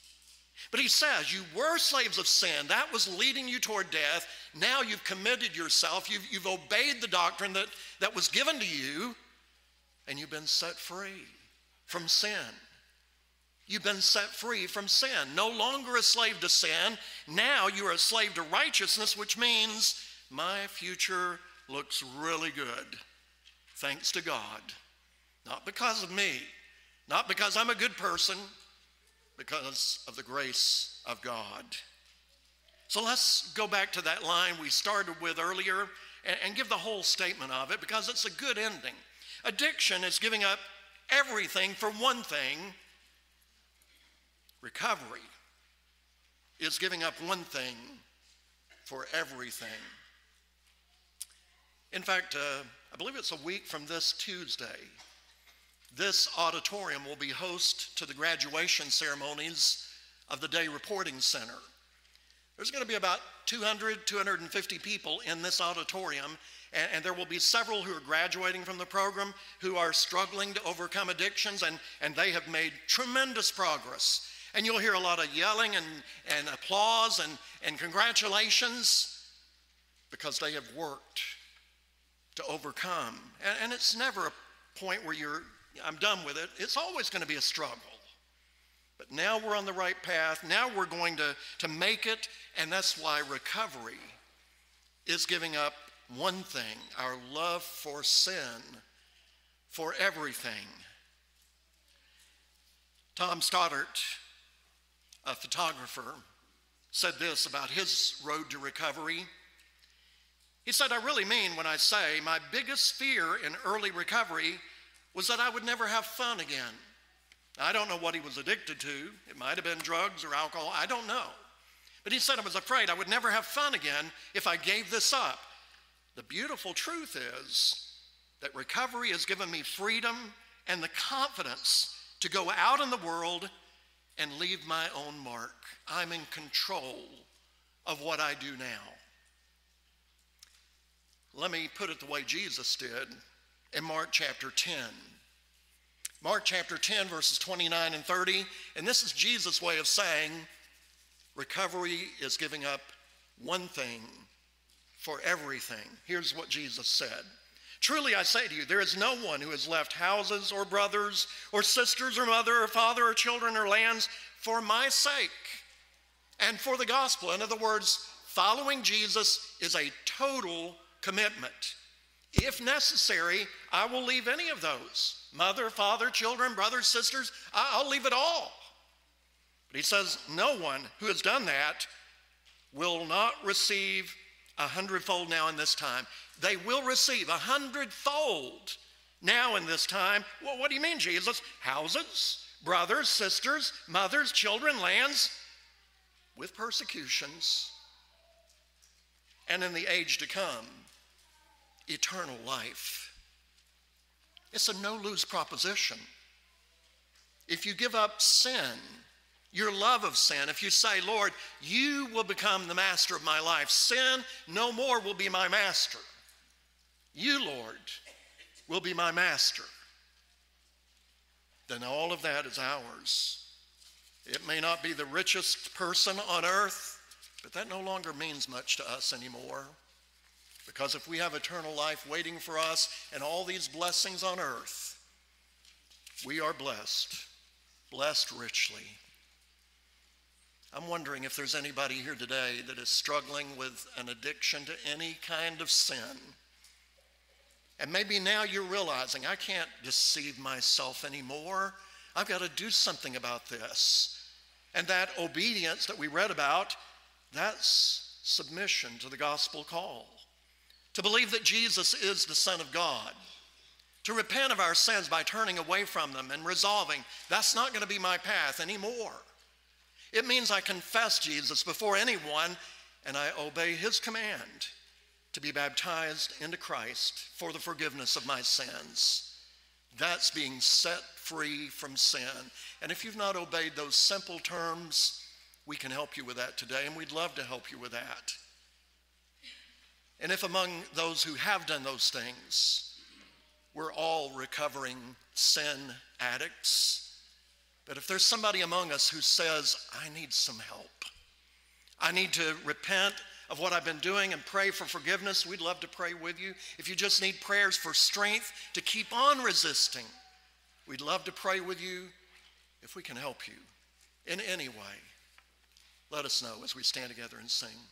But he says you were slaves of sin. That was leading you toward death. Now you've committed yourself. You've obeyed the doctrine that was given to you, and you've been set free from sin. You've been set free from sin. No longer a slave to sin. Now you're a slave to righteousness, which means my future looks really good. Thanks to God. Not because of me. Not because I'm a good person. Because of the grace of God. So let's go back to that line we started with earlier and give the whole statement of it, because it's a good ending. Addiction is giving up everything for one thing. Recovery is giving up one thing for everything. In fact, I believe it's a week from this Tuesday, this auditorium will be host to the graduation ceremonies of the Day Reporting Center. There's going to be about 200, 250 people in this auditorium, And there will be several who are graduating from the program who are struggling to overcome addictions, and they have made tremendous progress. And you'll hear a lot of yelling and applause and congratulations because they have worked to overcome. And it's never a point where I'm done with it. It's always going to be a struggle. But now we're on the right path. Now we're going to make it, and that's why recovery is giving up one thing, our love for sin, for everything. Tom Stoddart, a photographer, said this about his road to recovery. He said, "I really mean when I say my biggest fear in early recovery was that I would never have fun again." I don't know what he was addicted to. It might have been drugs or alcohol. I don't know. But he said, "I was afraid I would never have fun again if I gave this up." The beautiful truth is that recovery has given me freedom and the confidence to go out in the world and leave my own mark. I'm in control of what I do now. Let me put it the way Jesus did in Mark chapter 10. Mark chapter 10, verses 29 and 30, and this is Jesus' way of saying recovery is giving up one thing for everything. Here's what Jesus said. "Truly I say to you, there is no one who has left houses or brothers or sisters or mother or father or children or lands for my sake and for the gospel." In other words, following Jesus is a total commitment. If necessary, I will leave any of those. Mother, father, children, brothers, sisters, I'll leave it all. But he says no one who has done that will not receive 100-fold now in this time. They will receive 100-fold now in this time. Well, what do you mean, Jesus? Houses, brothers, sisters, mothers, children, lands, with persecutions, and in the age to come, eternal life. It's a no-lose proposition. If you give up sin, your love of sin, if you say, "Lord, you will become the master of my life. Sin no more will be my master. You, Lord, will be my master," then all of that is ours. It may not be the richest person on earth, but that no longer means much to us anymore. Because if we have eternal life waiting for us and all these blessings on earth, we are blessed richly. I'm wondering if there's anybody here today that is struggling with an addiction to any kind of sin. And maybe now you're realizing, I can't deceive myself anymore. I've got to do something about this. And that obedience that we read about, that's submission to the gospel call. To believe that Jesus is the Son of God. To repent of our sins by turning away from them and resolving, that's not going to be my path anymore. It means I confess Jesus before anyone and I obey his command to be baptized into Christ for the forgiveness of my sins. That's being set free from sin. And if you've not obeyed those simple terms, we can help you with that today, and we'd love to help you with that. And if among those who have done those things, we're all recovering sin addicts, but if there's somebody among us who says, "I need some help, I need to repent of what I've been doing and pray for forgiveness," we'd love to pray with you. If you just need prayers for strength to keep on resisting, we'd love to pray with you. If we can help you in any way, let us know as we stand together and sing.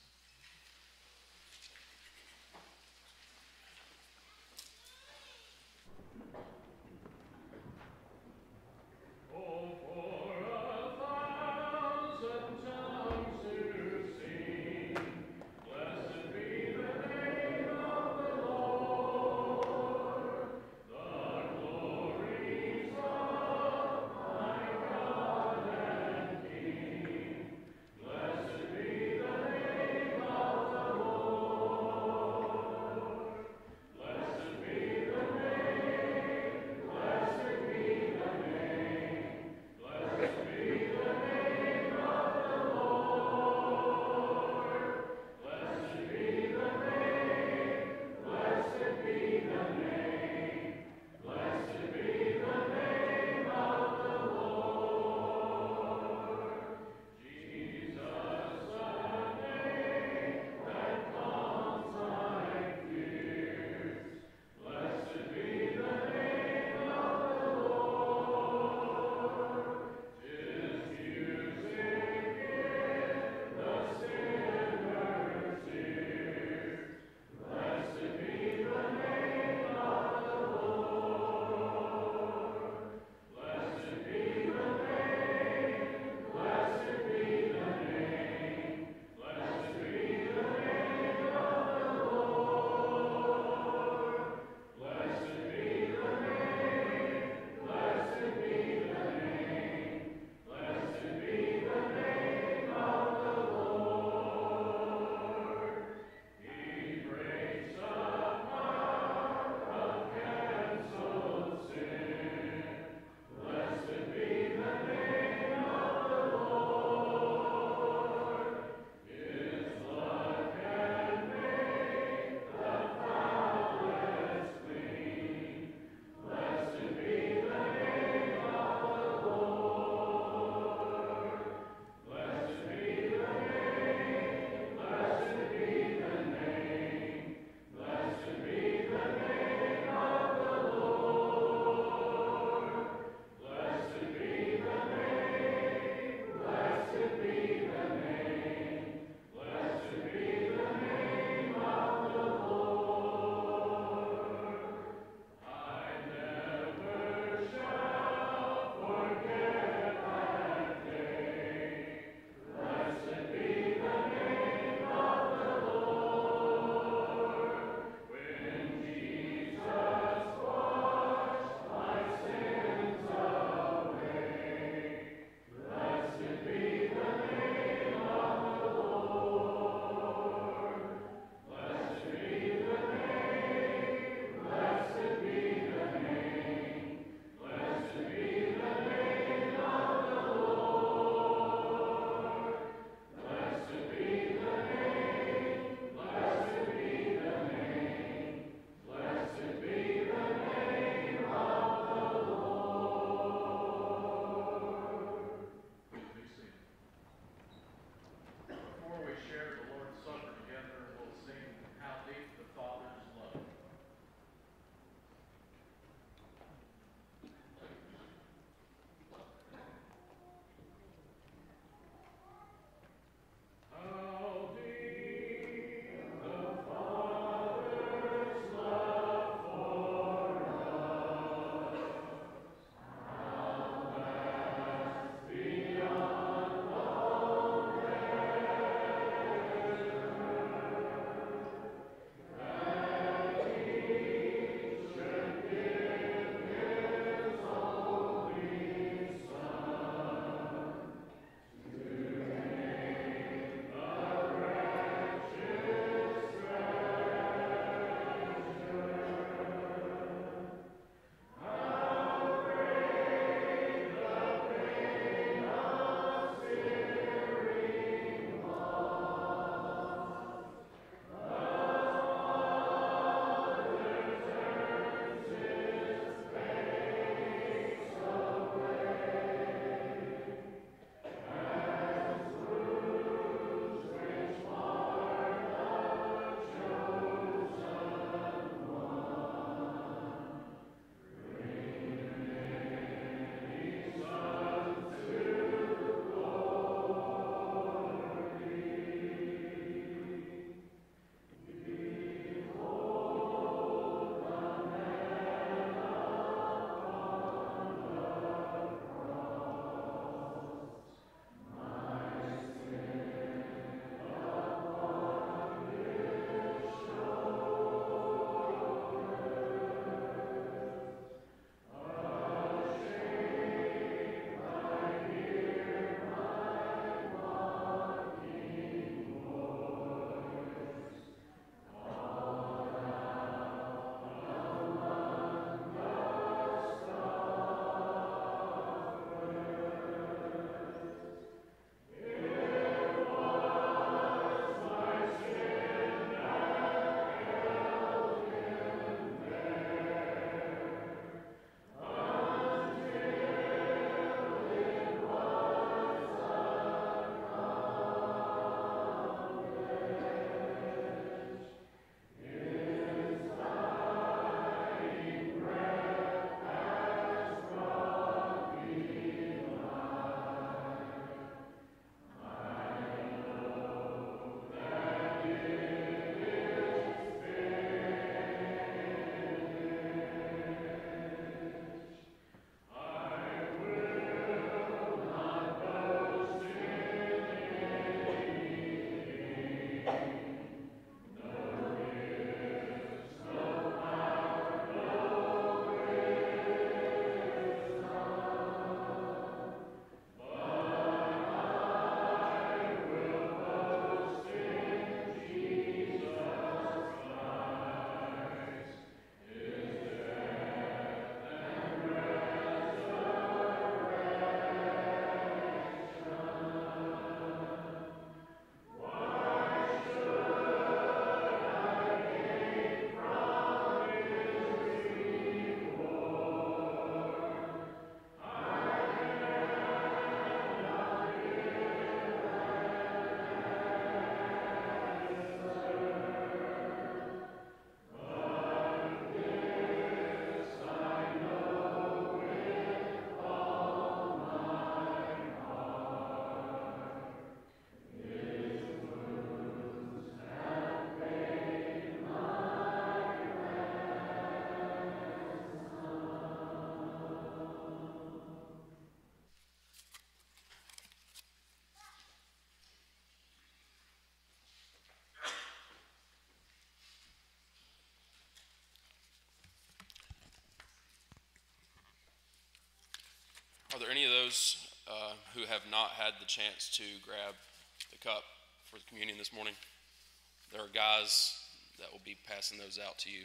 Are there any of those who have not had the chance to grab the cup for the communion this morning? There are guys that will be passing those out to you.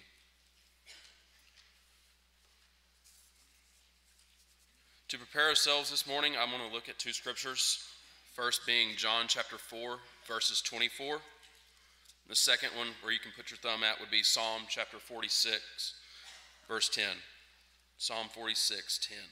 To prepare ourselves this morning, I'm going to look at two scriptures. First being John chapter 4, verses 24. The second one, where you can put your thumb at, would be Psalm chapter 46, verse 10. Psalm 46, 10.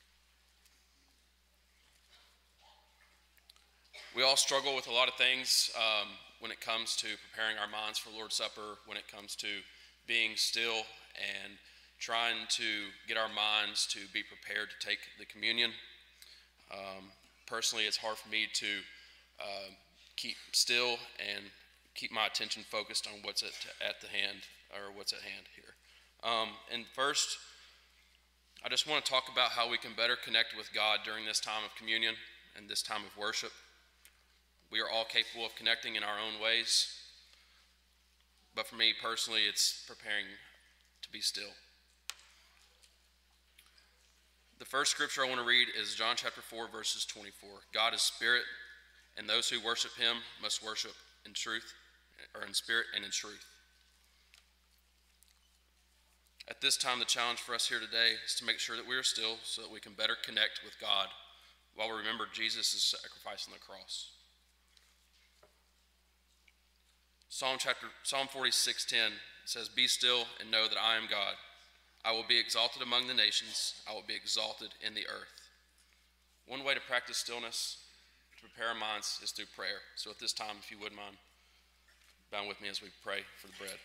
We all struggle with a lot of things when it comes to preparing our minds for Lord's Supper, when it comes to being still and trying to get our minds to be prepared to take the communion. Personally, it's hard for me to keep still and keep my attention focused on what's at the hand, or what's at hand here. And first, I just want to talk about how we can better connect with God during this time of communion and this time of worship. We are all capable of connecting in our own ways, but for me personally, it's preparing to be still. The first scripture I want to read is John chapter 4, verses 24. God is spirit, and those who worship him must worship in truth, or in spirit and in truth. At this time, the challenge for us here today is to make sure that we are still so that we can better connect with God while we remember Jesus' sacrifice on the cross. Psalm 46:10 says, "Be still and know that I am God. I will be exalted among the nations. I will be exalted in the earth." One way to practice stillness, to prepare our minds, is through prayer. So at this time, if you wouldn't mind, bow with me as we pray for the bread.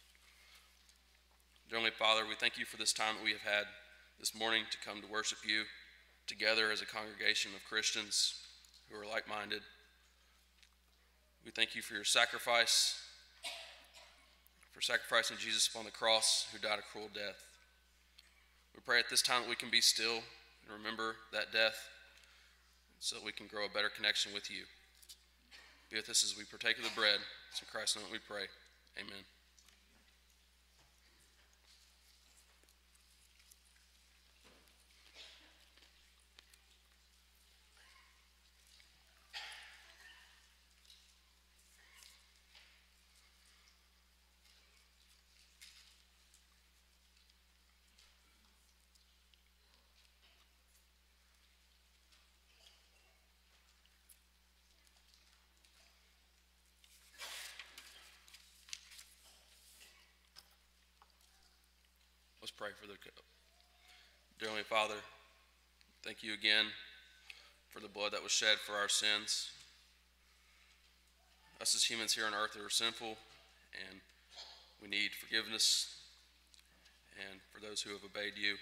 Dear Heavenly Father, we thank you for this time that we have had this morning to come to worship you together as a congregation of Christians who are like-minded. We thank you for your sacrifice, for sacrificing Jesus upon the cross, who died a cruel death. We pray at this time that we can be still and remember that death so that we can grow a better connection with you. Be with us as we partake of the bread. It's in Christ's name we pray. Amen. Let's pray for the cup. Dear Heavenly Father, thank you again for the blood that was shed for our sins. Us as humans here on earth are sinful, and we need forgiveness. And for those who have obeyed you,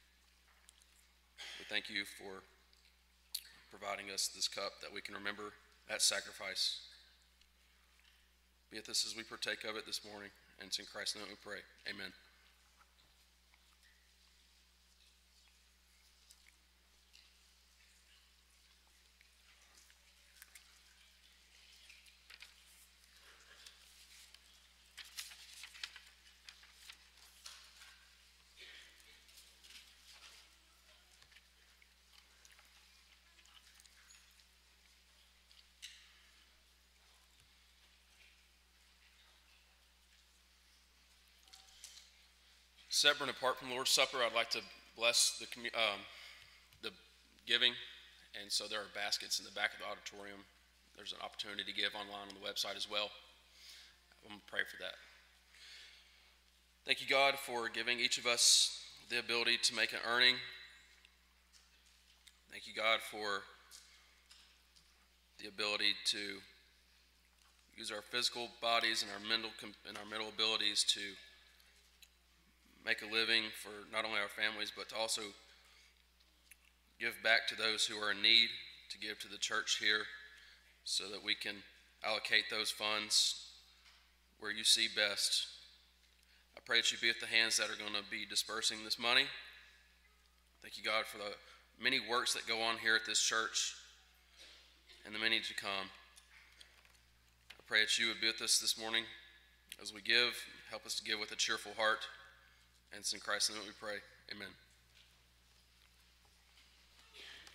we thank you for providing us this cup that we can remember that sacrifice. Be with us as we partake of it this morning, and it's in Christ's name we pray. Amen. Separate and apart from the Lord's Supper, I'd like to bless the giving, and so there are baskets in the back of the auditorium. There's an opportunity to give online on the website as well. I'm going to pray for that. Thank you, God, for giving each of us the ability to make an earning. Thank you, God, for the ability to use our physical bodies and our mental abilities to make a living for not only our families, but to also give back to those who are in need, to give to the church here so that we can allocate those funds where you see best. I pray that you be at the hands that are going to be dispersing this money. Thank you, God, for the many works that go on here at this church and the many to come. I pray that you would be with us this morning as we give. Help us to give with a cheerful heart. And it's in Christ's name that we pray. Amen.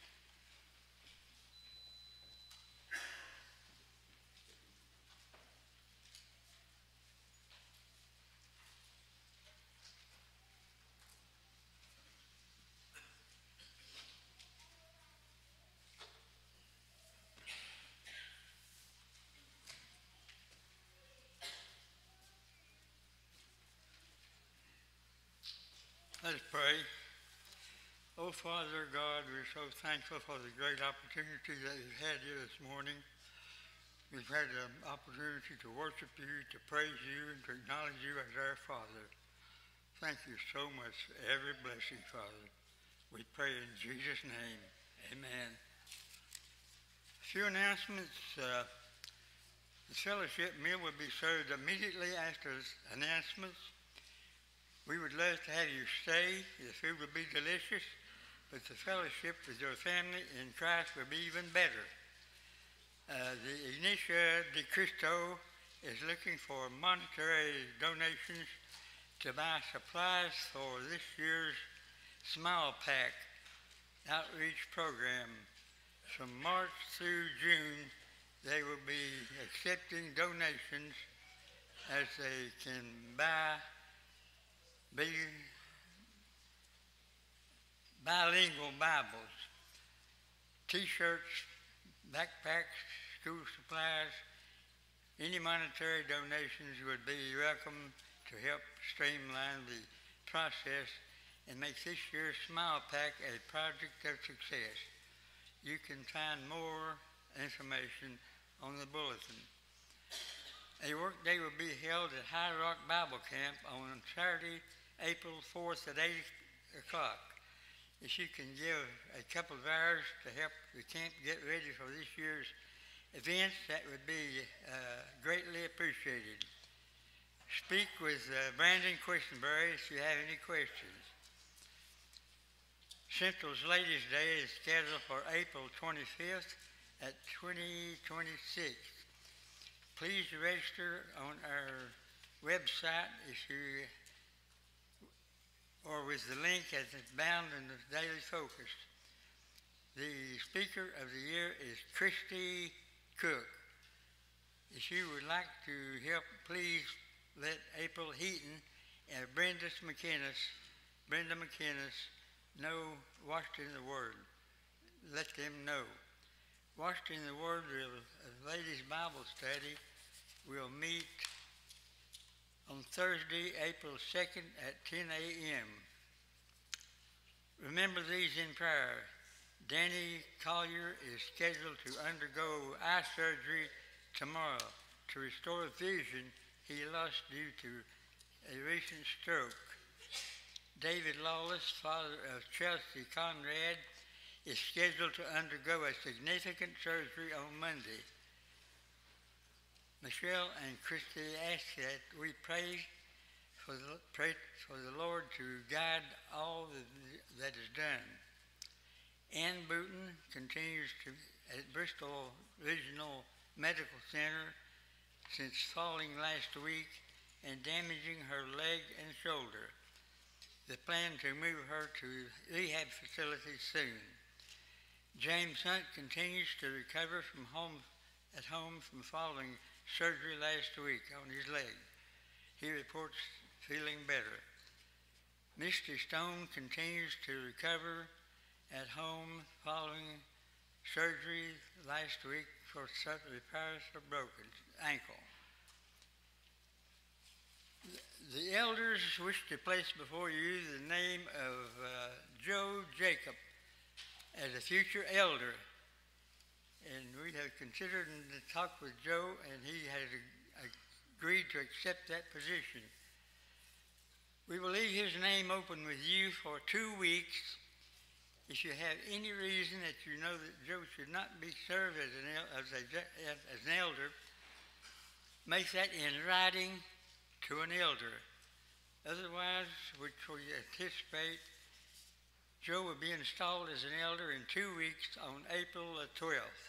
Let's pray. Oh, Father God, we're so thankful for the great opportunity that we've had here this morning. We've had an opportunity to worship you, to praise you, and to acknowledge you as our Father. Thank you so much for every blessing, Father. We pray in Jesus' name. Amen. A few announcements. The fellowship meal will be served immediately after announcements. We would love to have you stay. The food will be delicious, but the fellowship with your family in Christ will be even better. The Ignacia de Cristo is looking for monetary donations to buy supplies for this year's Smile Pack outreach program. From March through June, they will be accepting donations as they can buy bilingual Bibles, T-shirts, backpacks, school supplies. Any monetary donations would be welcome to help streamline the process and make this year's Smile Pack a project of success. You can find more information on the bulletin. A workday will be held at High Rock Bible Camp on Saturday, April 4th at 8 o'clock. If you can give a couple of hours to help the camp get ready for this year's events, that would be greatly appreciated. Speak with Brandon Questenberry if you have any questions. Central's Ladies' Day is scheduled for April 25th at 2026. Please register on our website or with the link as it's bound in the Daily Focus. The speaker of the year is Christy Cook. If you would like to help, please let April Heaton and Brenda McInnes know Washed in the Word. Let them know. Washed in the Word, a ladies' Bible study, will meet on Thursday, April 2nd at 10 a.m. Remember these in prayer. Danny Collier is scheduled to undergo eye surgery tomorrow to restore vision he lost due to a recent stroke. David Lawless, father of Chelsea Conrad, is scheduled to undergo a significant surgery on Monday. Michelle and Christy ask that we pray for the Lord to guide all that is done. Ann Booton continues at Bristol Regional Medical Center since falling last week and damaging her leg and shoulder. They plan to move her to rehab facilities soon. James Hunt continues to recover at home from following surgery last week on his leg. He reports feeling better. Misty Stone continues to recover at home following surgery last week for repairs of broken ankle. The elders wish to place before you the name of Joe Jacob as a future elder. And we have considered and talked with Joe, and he has agreed to accept that position. We will leave his name open with you for 2 weeks. If you have any reason that you know that Joe should not be served as an elder, make that in writing to an elder. Otherwise, which we anticipate, Joe will be installed as an elder in 2 weeks on April 12th.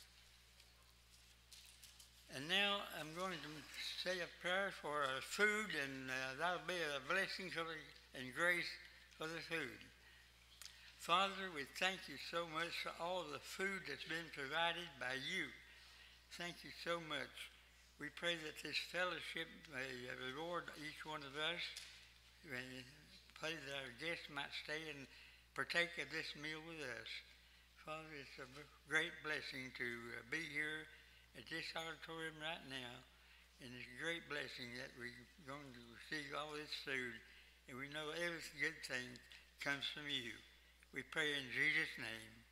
And now I'm going to say a prayer for food, and that'll be a blessing and grace for the food. Father, we thank you so much for all the food that's been provided by you. Thank you so much. We pray that this fellowship may reward each one of us. We pray that our guests might stay and partake of this meal with us. Father, it's a great blessing to be here at this auditorium right now, and it's a great blessing that we're going to receive all this food and we know every good thing comes from you. We pray in Jesus' name.